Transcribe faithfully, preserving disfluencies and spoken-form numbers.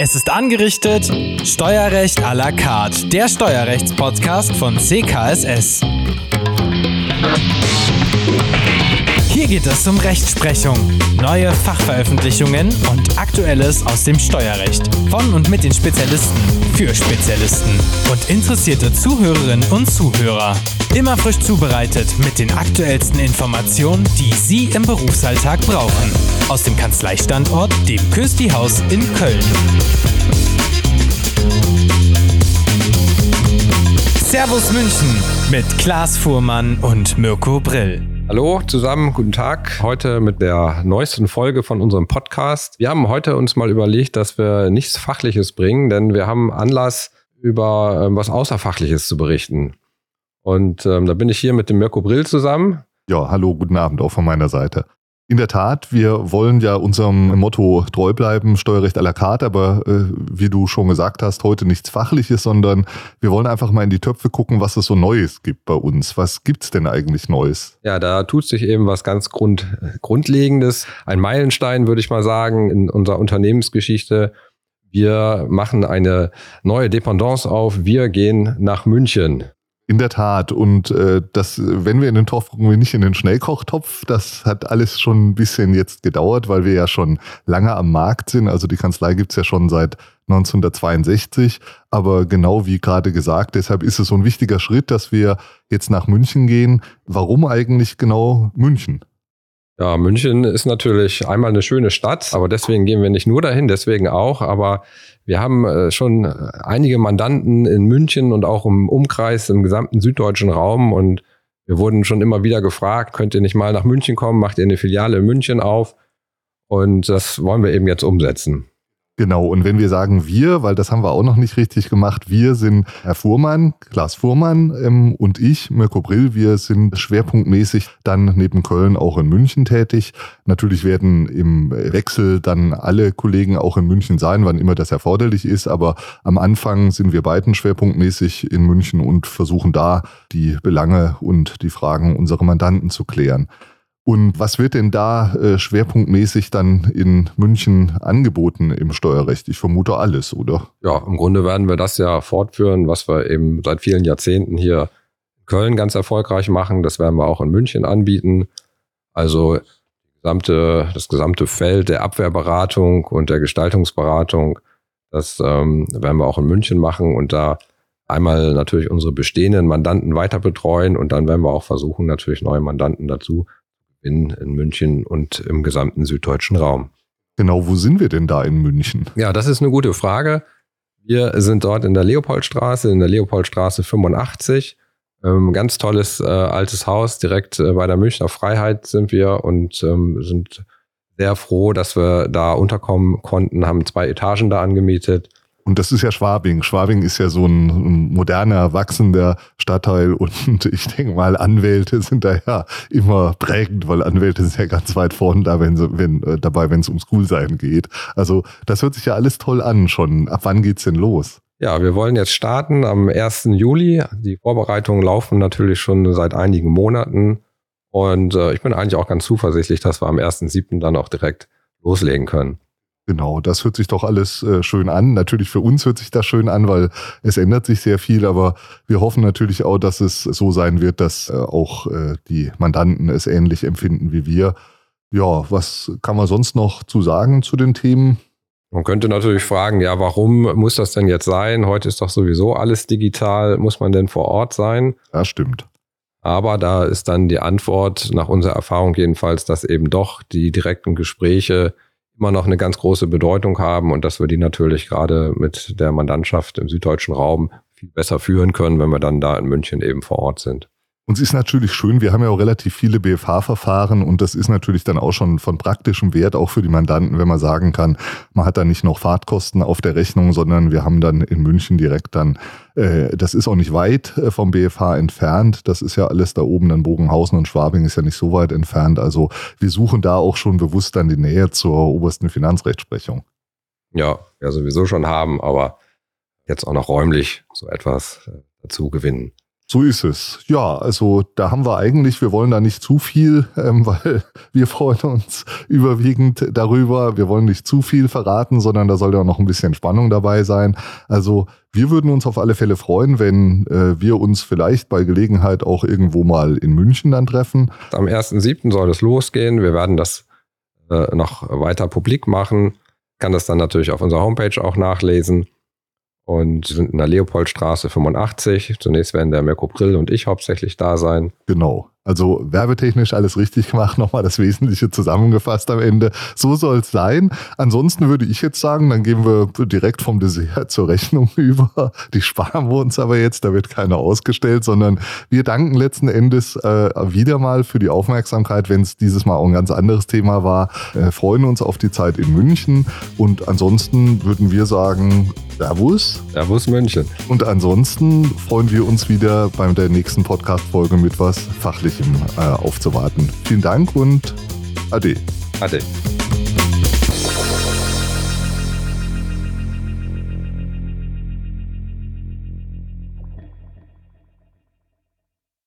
Es ist angerichtet, Steuerrecht à la carte, der Steuerrechtspodcast von C K S S. Hier geht es um Rechtsprechung, neue Fachveröffentlichungen und Aktuelles aus dem Steuerrecht. Von und mit den Spezialisten, für Spezialisten und interessierte Zuhörerinnen und Zuhörer. Immer frisch zubereitet mit den aktuellsten Informationen, die Sie im Berufsalltag brauchen. Aus dem Kanzleistandort, dem Kösti-Haus in Köln. Servus München mit Klaas Fuhrmann und Mirko Brill. Hallo zusammen, guten Tag. Heute mit der neuesten Folge von unserem Podcast. Wir haben heute uns mal überlegt, dass wir nichts Fachliches bringen, denn wir haben Anlass, über ähm, was Außerfachliches zu berichten. Und ähm, da bin ich hier mit dem Mirko Brill zusammen. Ja, hallo, guten Abend auch von meiner Seite. In der Tat, wir wollen ja unserem Motto treu bleiben, Steuerrecht à la carte, aber äh, wie du schon gesagt hast, heute nichts Fachliches, sondern wir wollen einfach mal in die Töpfe gucken, was es so Neues gibt bei uns. Was gibt's denn eigentlich Neues? Ja, da tut sich eben was ganz Grund, Grundlegendes. Ein Meilenstein, würde ich mal sagen, in unserer Unternehmensgeschichte. Wir machen eine neue Dependance auf. Wir gehen nach München. In der Tat. Und äh, das, wenn wir in den Topf gucken, wir nicht in den Schnellkochtopf. Das hat alles schon ein bisschen jetzt gedauert, weil wir ja schon lange am Markt sind. Also die Kanzlei gibt's ja schon seit neunzehnhundertzweiundsechzig. Aber genau wie gerade gesagt, deshalb ist es so ein wichtiger Schritt, dass wir jetzt nach München gehen. Warum eigentlich genau München? Ja, München ist natürlich einmal eine schöne Stadt, aber deswegen gehen wir nicht nur dahin, deswegen auch. Aber wir haben schon einige Mandanten in München und auch im Umkreis, im gesamten süddeutschen Raum. Und wir wurden schon immer wieder gefragt, könnt ihr nicht mal nach München kommen, macht ihr eine Filiale in München auf? Und das wollen wir eben jetzt umsetzen. Genau, und wenn wir sagen wir, weil das haben wir auch noch nicht richtig gemacht, wir sind Herr Fuhrmann, Klaas Fuhrmann ähm, und ich, Mirko Brill, wir sind schwerpunktmäßig dann neben Köln auch in München tätig. Natürlich werden im Wechsel dann alle Kollegen auch in München sein, wann immer das erforderlich ist, aber am Anfang sind wir beiden schwerpunktmäßig in München und versuchen da die Belange und die Fragen unserer Mandanten zu klären. Und was wird denn da äh, schwerpunktmäßig dann in München angeboten im Steuerrecht? Ich vermute alles, oder? Ja, im Grunde werden wir das ja fortführen, was wir eben seit vielen Jahrzehnten hier in Köln ganz erfolgreich machen. Das werden wir auch in München anbieten. Also die gesamte, das gesamte Feld der Abwehrberatung und der Gestaltungsberatung, das ähm, werden wir auch in München machen und da einmal natürlich unsere bestehenden Mandanten weiter betreuen und dann werden wir auch versuchen, natürlich neue Mandanten dazu In, in München und im gesamten süddeutschen Raum. Genau, wo sind wir denn da in München? Ja, das ist eine gute Frage. Wir sind dort in der Leopoldstraße, in der Leopoldstraße fünfundachtzig. Ähm, ganz tolles äh, altes Haus, direkt äh, bei der Münchner Freiheit sind wir und ähm, sind sehr froh, dass wir da unterkommen konnten, haben zwei Etagen da angemietet. Und das ist ja Schwabing. Schwabing ist ja so ein moderner, wachsender Stadtteil und ich denke mal, Anwälte sind da ja immer prägend, weil Anwälte sind ja ganz weit vorne da, wenn, wenn, dabei, wenn es ums Coolsein geht. Also das hört sich ja alles toll an schon. Ab wann geht's denn los? Ja, wir wollen jetzt starten am ersten Juli. Die Vorbereitungen laufen natürlich schon seit einigen Monaten und äh, ich bin eigentlich auch ganz zuversichtlich, dass wir am ersten siebten dann auch direkt loslegen können. Genau, das hört sich doch alles äh, schön an. Natürlich für uns hört sich das schön an, weil es ändert sich sehr viel, aber wir hoffen natürlich auch, dass es so sein wird, dass äh, auch äh, die Mandanten es ähnlich empfinden wie wir. Ja, was kann man sonst noch zu sagen zu den Themen? Man könnte natürlich fragen, ja, warum muss das denn jetzt sein? Heute ist doch sowieso alles digital. Muss man denn vor Ort sein? Ja, stimmt. Aber da ist dann die Antwort, nach unserer Erfahrung jedenfalls, dass eben doch die direkten Gespräche immer noch eine ganz große Bedeutung haben und dass wir die natürlich gerade mit der Mandantschaft im süddeutschen Raum viel besser führen können, wenn wir dann da in München eben vor Ort sind. Und es ist natürlich schön, wir haben ja auch relativ viele B F H-Verfahren und das ist natürlich dann auch schon von praktischem Wert, auch für die Mandanten, wenn man sagen kann, man hat da nicht noch Fahrtkosten auf der Rechnung, sondern wir haben dann in München direkt dann, äh, das ist auch nicht weit äh, vom B F H entfernt, das ist ja alles da oben, dann Bogenhausen und Schwabing ist ja nicht so weit entfernt, also wir suchen da auch schon bewusst dann die Nähe zur obersten Finanzrechtsprechung. Ja, ja sowieso schon haben, aber jetzt auch noch räumlich so etwas äh, dazu gewinnen. So ist es. Ja, also da haben wir eigentlich, wir wollen da nicht zu viel, ähm, weil wir freuen uns überwiegend darüber. Wir wollen nicht zu viel verraten, sondern da soll ja noch ein bisschen Spannung dabei sein. Also wir würden uns auf alle Fälle freuen, wenn äh, wir uns vielleicht bei Gelegenheit auch irgendwo mal in München dann treffen. Am ersten siebten soll es losgehen. Wir werden das äh, noch weiter publik machen. Kann das dann natürlich auf unserer Homepage auch nachlesen. Und sind in der Leopoldstraße fünfundachtzig. Zunächst werden der Mirko Brill und ich hauptsächlich da sein. Genau. Also werbetechnisch alles richtig gemacht, nochmal das Wesentliche zusammengefasst am Ende. So soll es sein. Ansonsten würde ich jetzt sagen, dann gehen wir direkt vom Dessert zur Rechnung über. Die sparen wir uns aber jetzt, da wird keiner ausgestellt, sondern wir danken letzten Endes äh, wieder mal für die Aufmerksamkeit, wenn es dieses Mal auch ein ganz anderes Thema war. Äh, freuen uns auf die Zeit in München und ansonsten würden wir sagen, Servus. Servus München. Und ansonsten freuen wir uns wieder bei der nächsten Podcast-Folge mit was Fachlichem äh, aufzuwarten. Vielen Dank und Ade. Ade.